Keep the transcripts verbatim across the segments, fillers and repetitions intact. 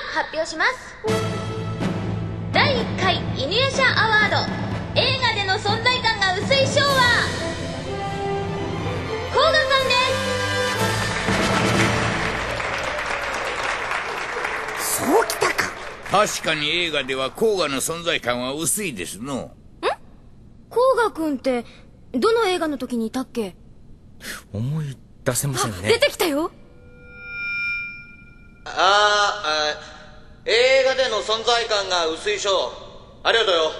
発表します。だいいっかい犬夜叉アワード、映画での存在感が薄い賞は甲賀さんです。 そうきたか。 確かに映画では甲賀の存在感は薄いですの。ん？ 甲賀くんってどの映画の時にいたっけ？ 思い出せませんね。 出てきたよ。 あーあ、映画での存在感が薄い賞、ありがとうよ。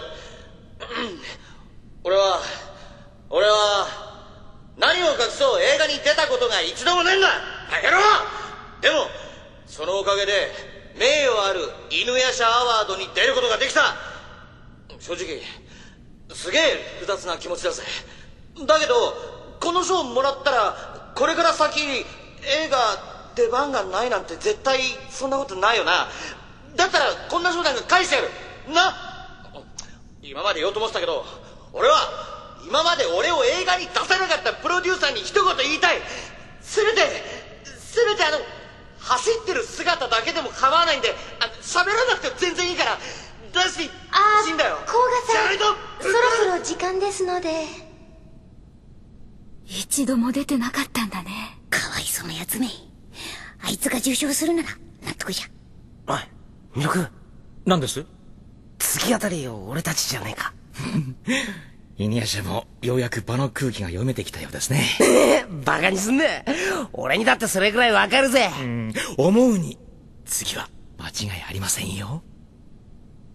俺は俺は何を隠そう映画に出たことが一度もねえんだ。バカ野郎。でもそのおかげで名誉ある犬夜叉アワードに出ることができた。正直すげえ複雑な気持ちだぜ。だけどこの賞もらったらこれから先映画出番がないなんて絶対そんなことないよな。だったらこんな賞なんか返してやるな。今まで言おうと思ってたけど、俺は今まで俺を映画に出さなかったプロデューサーに一言言いたい。せめてせめてあの走ってる姿だけでも構わないんで、喋らなくても全然いいから出してほしいんだよ。 甲賀さん、そろそろ時間ですので。 一度も出てなかったんだね。 かわいそうなやつめ。あいつが受賞するなら納得じゃ。 おい、ミノ君。何です？ 次あたり俺たちじゃねえか。 犬夜叉もようやく場の空気が読めてきたようですね。 バカにすんな。俺にだってそれくらいわかるぜ。 うん、思うに次は間違いありませんよ。